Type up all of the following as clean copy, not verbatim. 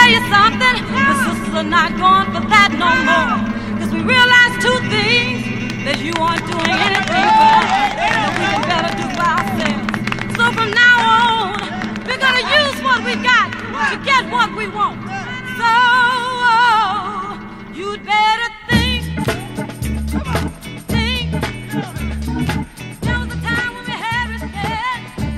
tell you something, the sisters are not going for that no more. Cause we realize two things, that you aren't doing anything for us, that we can better do by ourselves. So from now on, we're gonna use what we got to get what we want. So, you'd better think. There was a time when we had respect.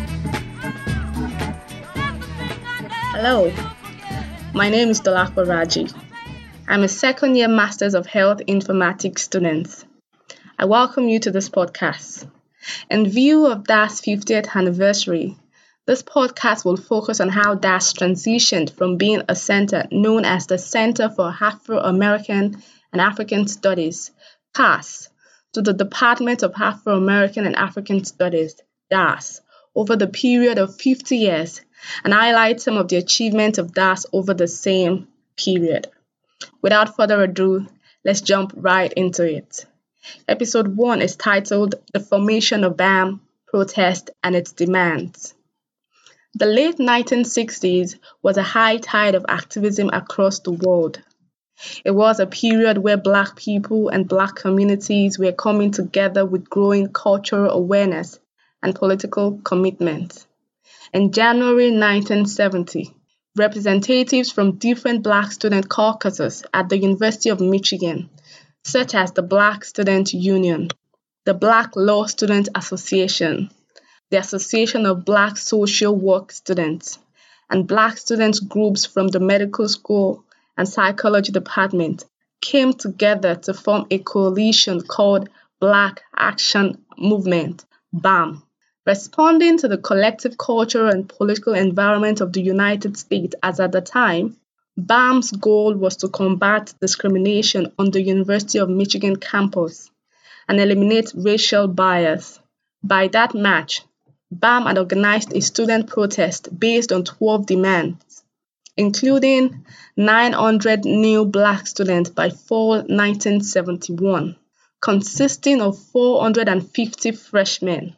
That's the thing I never. Hello, my name is Dolakwa Raji. I'm a second-year Masters of Health Informatics student. I welcome you to this podcast. In view of DAS 50th anniversary, this podcast will focus on how DAS transitioned from being a center known as the Center for Afro-American and African Studies, CAS, to the Department of Afro-American and African Studies, DAS, over the period of 50 years, and highlight some of the achievements of DAS over the same period. Without further ado, let's jump right into it. Episode 1 is titled The Formation of BAM, Protest and its Demands. The late 1960s was a high tide of activism across the world. It was a period where Black people and Black communities were coming together with growing cultural awareness and political commitment. In January 1970, representatives from different Black student caucuses at the University of Michigan, such as the Black Student Union, the Black Law Student Association, the Association of Black Social Work Students, and Black student groups from the medical school and psychology department came together to form a coalition called Black Action Movement, BAM. Responding to the collective cultural and political environment of the United States as at the time, BAM's goal was to combat discrimination on the University of Michigan campus and eliminate racial bias. By that March, BAM had organized a student protest based on 12 demands, including 900 new Black students by fall 1971, consisting of 450 freshmen,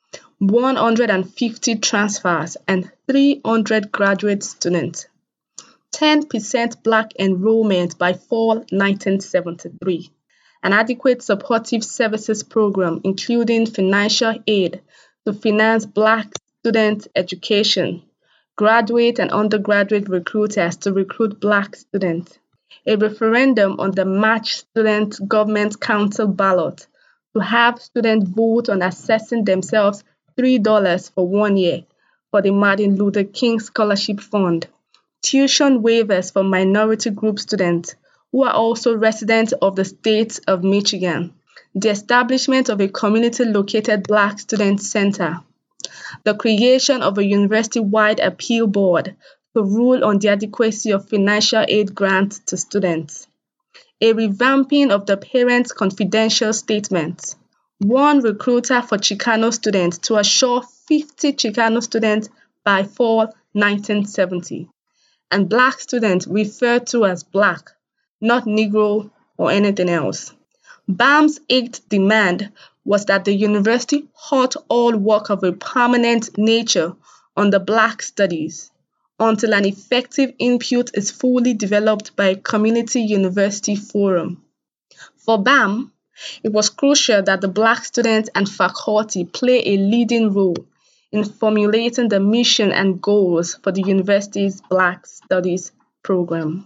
150 transfers, and 300 graduate students. 10% Black enrollment by fall 1973. An adequate supportive services program, including financial aid to finance Black student education, graduate and undergraduate recruiters to recruit Black students, a referendum on the March Student Government Council ballot to have students vote on assessing themselves $3 for 1 year for the Martin Luther King Scholarship Fund, tuition waivers for minority group students who are also residents of the state of Michigan, the establishment of a community-located Black Student Center, the creation of a university-wide appeal board to rule on the adequacy of financial aid grants to students, a revamping of the Parents' Confidential Statement, one recruiter for Chicano students to assure 50 Chicano students by fall 1970, and Black students referred to as Black, not Negro or anything else. BAM's eighth demand was that the university halt all work of a permanent nature on the Black studies until an effective input is fully developed by a community university forum. For BAM, it was crucial that the Black students and faculty play a leading role in formulating the mission and goals for the university's Black Studies program.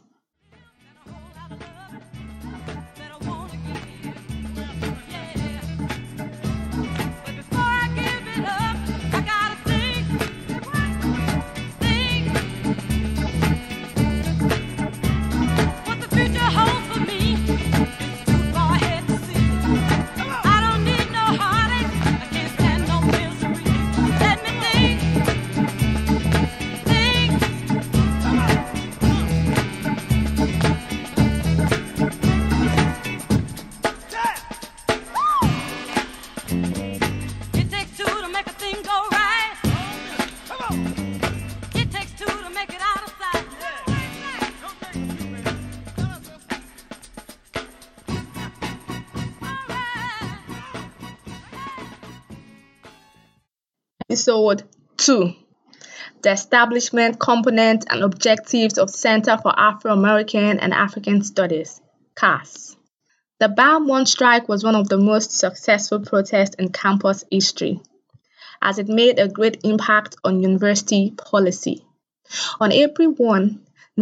Episode 2, the establishment, components, and objectives of Center for Afro-American and African Studies, CAS. The BAM 1 strike was one of the most successful protests in campus history, as it made a great impact on university policy. On April 1,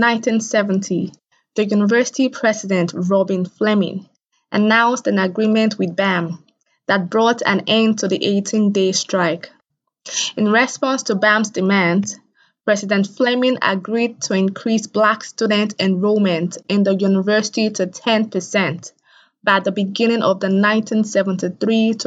1970, the university president, Robin Fleming, announced an agreement with BAM that brought an end to the 18-day strike. In response to BAM's demands, President Fleming agreed to increase Black student enrollment in the university to 10% by the beginning of the 1973 to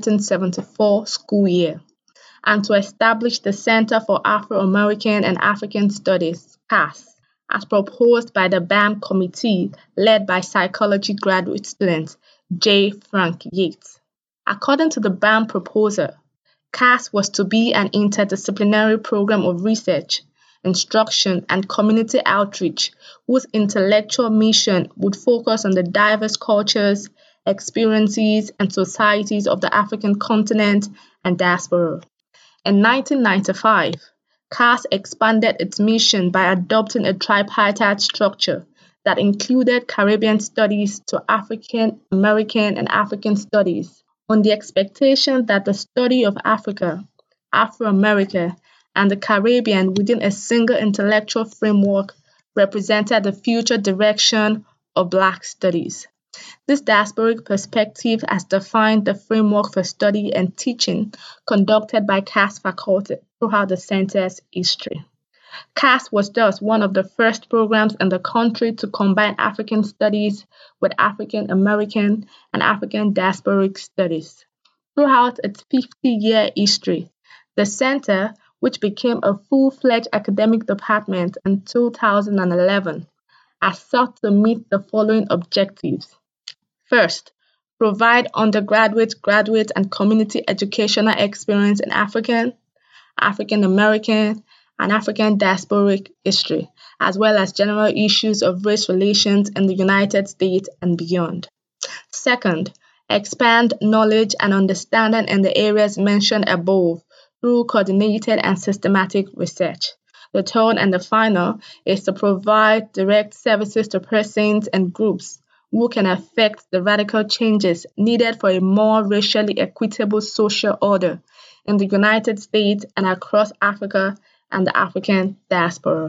1974 school year, and to establish the Center for Afro-American and African Studies, CAS, as proposed by the BAM committee led by psychology graduate student J. Frank Yates. According to the BAM proposal, CAS was to be an interdisciplinary program of research, instruction, and community outreach whose intellectual mission would focus on the diverse cultures, experiences, and societies of the African continent and diaspora. In 1995, CAS expanded its mission by adopting a tripartite structure that included Caribbean studies to African American and African studies, on the expectation that the study of Africa, Afro-America, and the Caribbean within a single intellectual framework represented the future direction of Black studies. This diasporic perspective has defined the framework for study and teaching conducted by CAS faculty throughout the center's history. CAS was thus one of the first programs in the country to combine African studies with African American and African diasporic studies. Throughout its 50-year history, the center, which became a full-fledged academic department in 2011, has sought to meet the following objectives. First, provide undergraduate, graduate, and community educational experience in African, African American, and African diasporic history, as well as general issues of race relations in the United States and beyond. Second, expand knowledge and understanding in the areas mentioned above through coordinated and systematic research. The third and the final is to provide direct services to persons and groups who can affect the radical changes needed for a more racially equitable social order in the United States and across Africa and the African diaspora.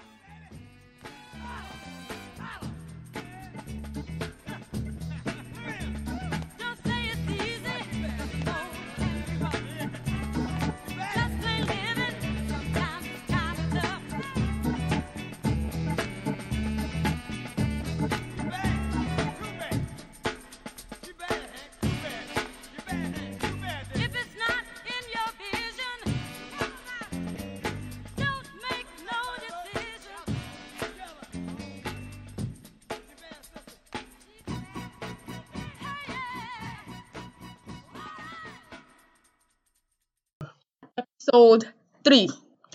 Episode 3,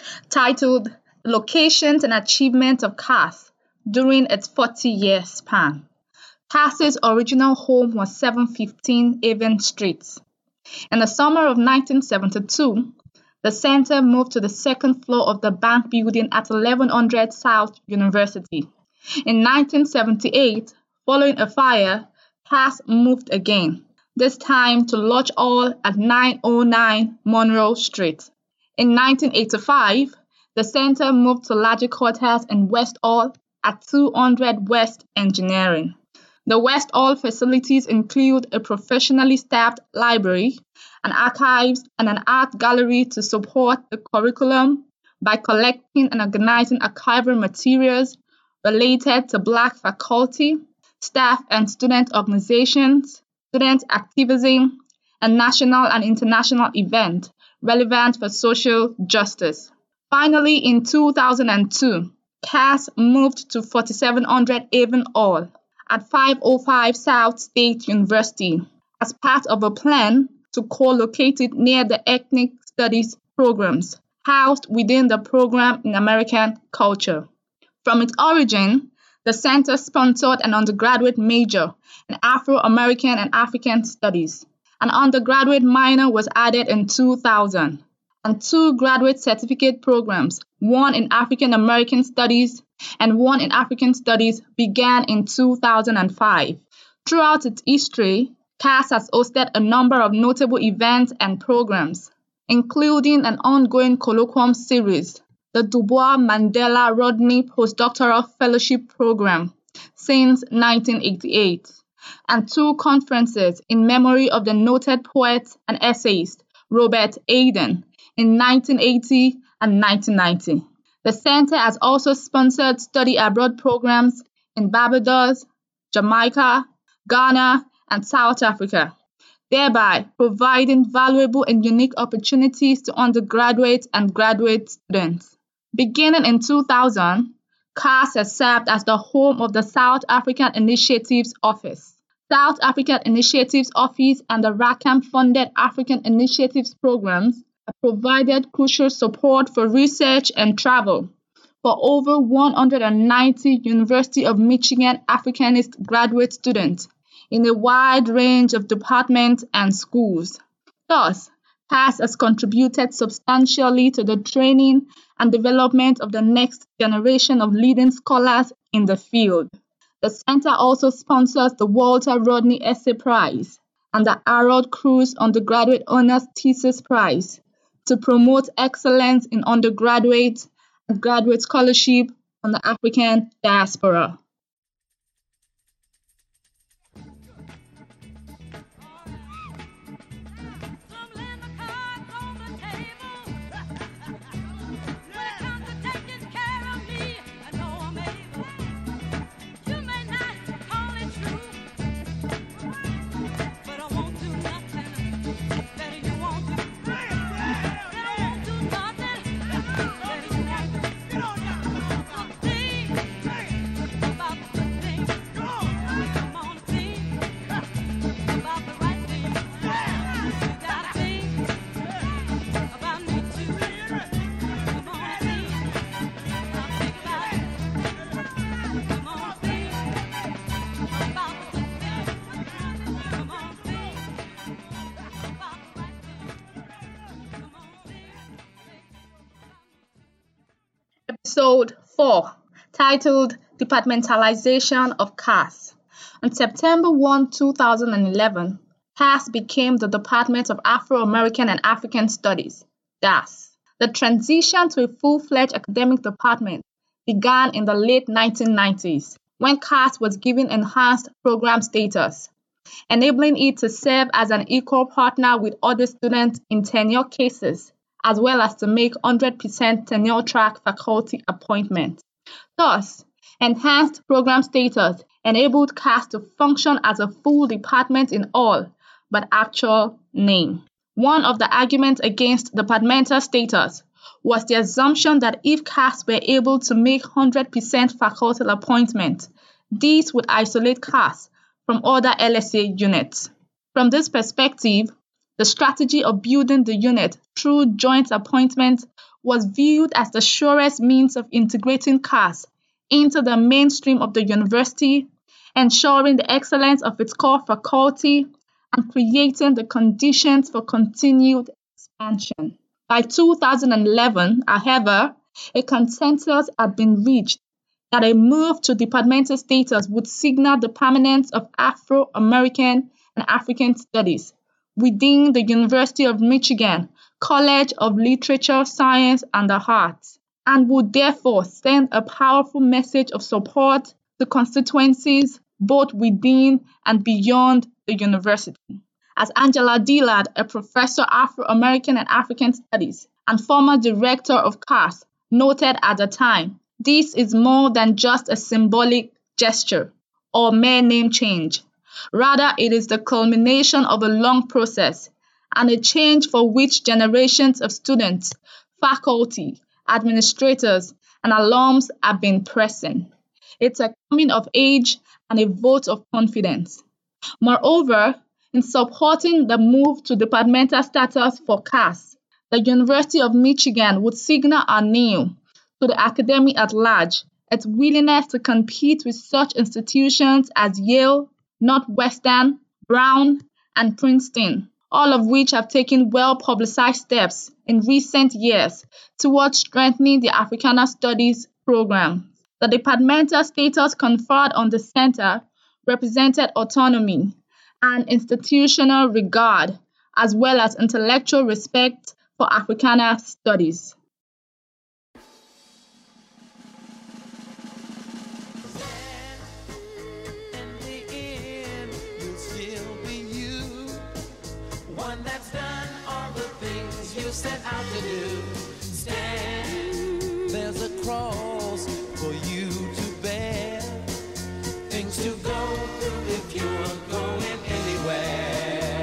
titled Locations and Achievements of CAS During its 40-year span. CAS's original home was 715 Avon Street. In the summer of 1972, the center moved to the second floor of the bank building at 1100 South University. In 1978, following a fire, CAS moved again, this time to Lodge Hall at 909 Monroe Street. In 1985, the center moved to larger quarters in West Hall at 200 West Engineering. The West Hall facilities include a professionally staffed library, an archives, and an art gallery to support the curriculum by collecting and organizing archival materials related to Black faculty, staff and student organizations, student activism, and national and international events relevant for social justice. Finally, in 2002, CAS moved to 4700 Avon Hall at 505 South State University as part of a plan to co-locate it near the ethnic studies programs housed within the program in American culture. From its origin, the center sponsored an undergraduate major in Afro-American and African studies. An undergraduate minor was added in 2000. and 2 graduate certificate programs, one in African American Studies and one in African Studies, began in 2005. Throughout its history, CAS has hosted a number of notable events and programs, including an ongoing colloquium series, the Dubois Mandela Rodney Postdoctoral Fellowship Program, since 1988, and 2 conferences in memory of the noted poet and essayist Robert Hayden in 1980 and 1990. The center has also sponsored study abroad programs in Barbados, Jamaica, Ghana, and South Africa, thereby providing valuable and unique opportunities to undergraduate and graduate students. Beginning in 2000, CAS has served as the home of the South African Initiatives Office. South African Initiatives Office and the Rackham-funded African Initiatives programs have provided crucial support for research and travel for over 190 University of Michigan Africanist graduate students in a wide range of departments and schools. Thus, CAS has contributed substantially to the training and development of the next generation of leading scholars in the field. The center also sponsors the Walter Rodney Essay Prize and the Harold Cruse Undergraduate Honors Thesis Prize to promote excellence in undergraduate and graduate scholarship on the African diaspora. Episode 4, titled Departmentalization of CAS. On September 1, 2011, CAS became the Department of Afro-American and African Studies, DAS. The transition to a full-fledged academic department began in the late 1990s, when CAS was given enhanced program status, enabling it to serve as an equal partner with other students in tenure cases, as well as to make 100% tenure-track faculty appointments. Thus, enhanced program status enabled CAS to function as a full department in all but actual name. One of the arguments against departmental status was the assumption that if CAS were able to make 100% faculty appointments, these would isolate CAS from other LSA units. From this perspective, the strategy of building the unit through joint appointments was viewed as the surest means of integrating CAS into the mainstream of the university, ensuring the excellence of its core faculty, and creating the conditions for continued expansion. By 2011, however, a consensus had been reached that a move to departmental status would signal the permanence of Afro-American and African Studies within the University of Michigan College of Literature, Science, and the Arts, and would therefore send a powerful message of support to constituencies both within and beyond the university. As Angela Dillard, a professor Afro-American and African Studies and former director of CAS, noted at the time, this is more than just a symbolic gesture or mere name change. Rather, it is the culmination of a long process and a change for which generations of students, faculty, administrators, and alums have been pressing. It's a coming of age and a vote of confidence. Moreover, in supporting the move to departmental status for CAS, the University of Michigan would signal anew to the academy at large its willingness to compete with such institutions as Yale, Northwestern, Brown, and Princeton, all of which have taken well-publicized steps in recent years towards strengthening the Africana Studies program. The departmental status conferred on the center represented autonomy and institutional regard, as well as intellectual respect for Africana studies. One that's done all the things you set out to do. Stand, there's a cross for you to bear, things to go through if you're going anywhere.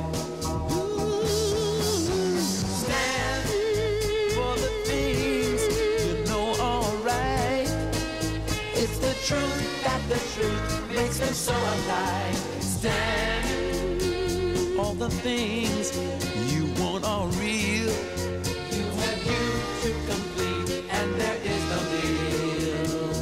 Stand for the things you know are right. It's the truth that the truth makes them so alive. Stand, all the things you want are real. You have you to complete, and there is no deal.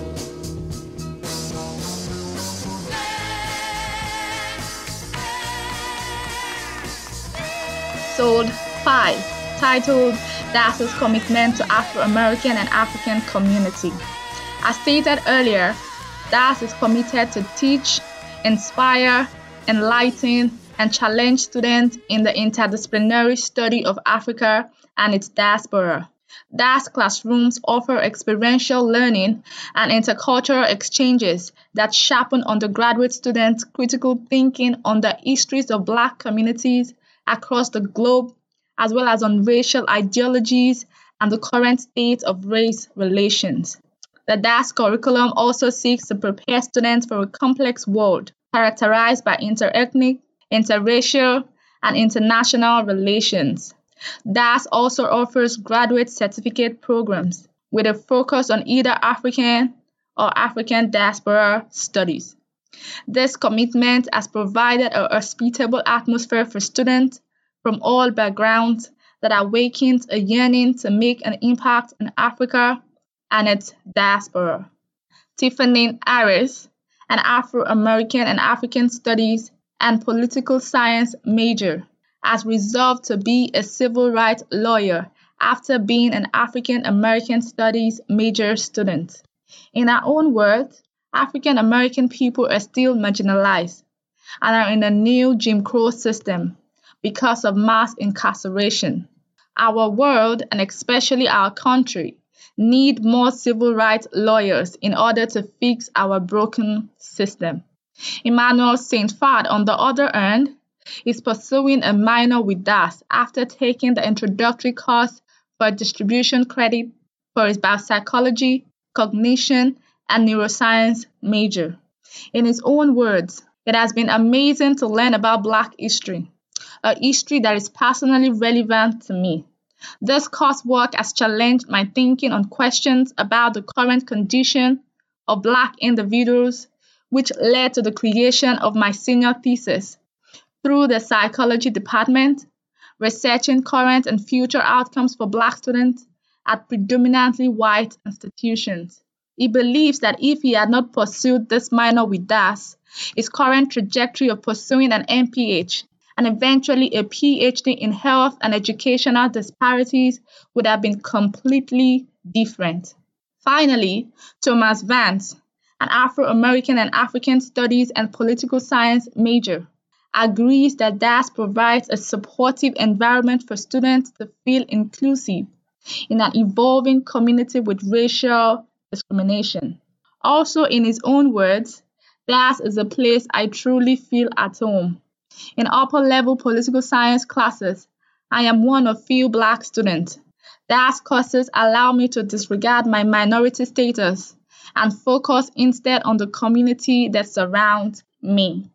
Episode 5, titled DAS's Commitment to Afro-American and African Community. As stated earlier, DAS is committed to teach, inspire, enlighten, and challenge students in the interdisciplinary study of Africa and its diaspora. DAS classrooms offer experiential learning and intercultural exchanges that sharpen undergraduate students' critical thinking on the histories of Black communities across the globe, as well as on racial ideologies and the current state of race relations. The DAS curriculum also seeks to prepare students for a complex world characterized by interethnic, interracial, and international relations. DAS also offers graduate certificate programs with a focus on either African or African diaspora studies. This commitment has provided a hospitable atmosphere for students from all backgrounds that awakens a yearning to make an impact in Africa and its diaspora. Tiffany Harris, an Afro-American and African Studies and Political Science major, has resolved to be a civil rights lawyer after being an African American Studies major student. In her own words, African American people are still marginalized and are in a new Jim Crow system because of mass incarceration. Our world, and especially our country, need more civil rights lawyers in order to fix our broken system. Emmanuel St. Fad, on the other hand, is pursuing a minor with DAS after taking the introductory course for distribution credit for his biopsychology, cognition, and neuroscience major. In his own words, it has been amazing to learn about Black history, a history that is personally relevant to me. This coursework has challenged my thinking on questions about the current condition of Black individuals, which led to the creation of my senior thesis through the psychology department, researching current and future outcomes for Black students at predominantly white institutions. He believes that if he had not pursued this minor with DAS, his current trajectory of pursuing an MPH and eventually a PhD in health and educational disparities would have been completely different. Finally, Thomas Vance, an Afro-American and African Studies and Political Science major, agrees that DAS provides a supportive environment for students to feel inclusive in an evolving community with racial discrimination. Also, in his own words, DAS is a place I truly feel at home. In upper-level political science classes, I am one of few Black students. DAS courses allow me to disregard my minority status and focus instead on the community that surrounds me.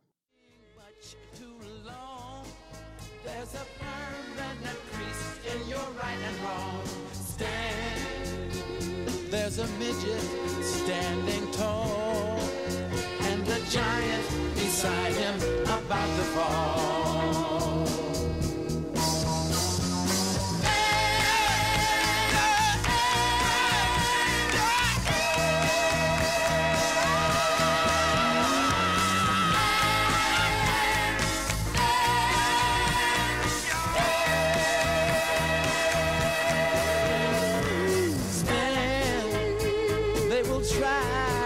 There's a permanent crease in your right and wrong. Stand. There's a midget standing tall, and a giant beside him about to fall.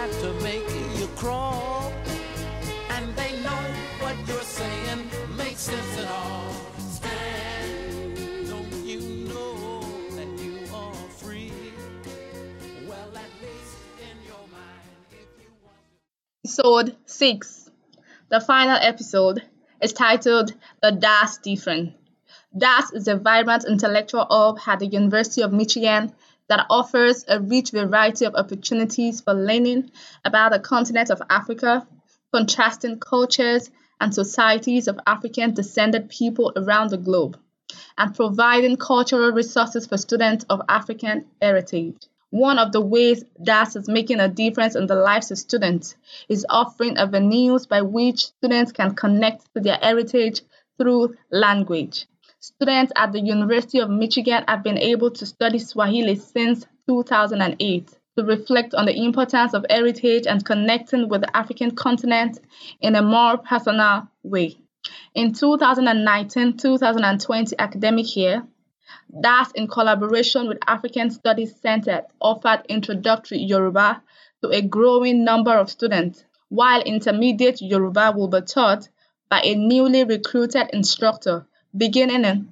got to make you crawl. And they know what you're saying makes sense at all. Stand, don't you know that you are free? Well, at least in your mind, if you want to. Episode 6, the final episode, is titled The DAS Different. DAS is a vibrant intellectual hub at the University of Michigan that offers a rich variety of opportunities for learning about the continent of Africa, contrasting cultures and societies of African-descended people around the globe, and providing cultural resources for students of African heritage. One of the ways DAS is making a difference in the lives of students is offering avenues by which students can connect to their heritage through language. Students at the University of Michigan have been able to study Swahili since 2008 to reflect on the importance of heritage and connecting with the African continent in a more personal way. In 2019-2020 academic year, DAS, in collaboration with African Studies Center, offered introductory Yoruba to a growing number of students, while intermediate Yoruba will be taught by a newly recruited instructor beginning in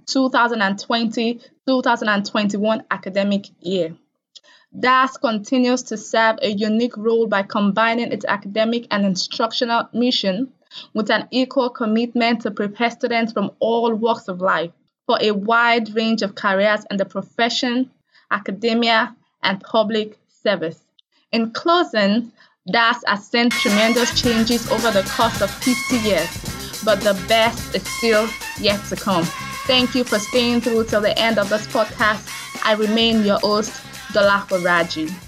2020-2021 academic year. DAS continues to serve a unique role by combining its academic and instructional mission with an equal commitment to prepare students from all walks of life for a wide range of careers in the profession, academia, and public service. In closing, DAS has seen tremendous changes over the course of 50 years, but the best is still yet to come. Thank you for staying through till the end of this podcast. I remain your host, Dolapo Raji.